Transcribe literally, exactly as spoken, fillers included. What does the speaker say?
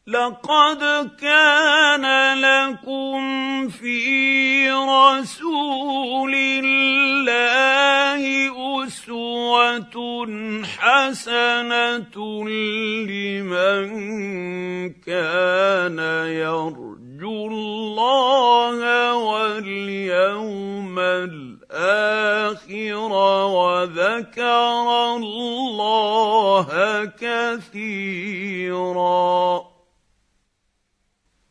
لقد كان لكم في رسول الله أسوة حسنة لمن كان يرجو الله واليوم الآخر وذكر الله كثيرا.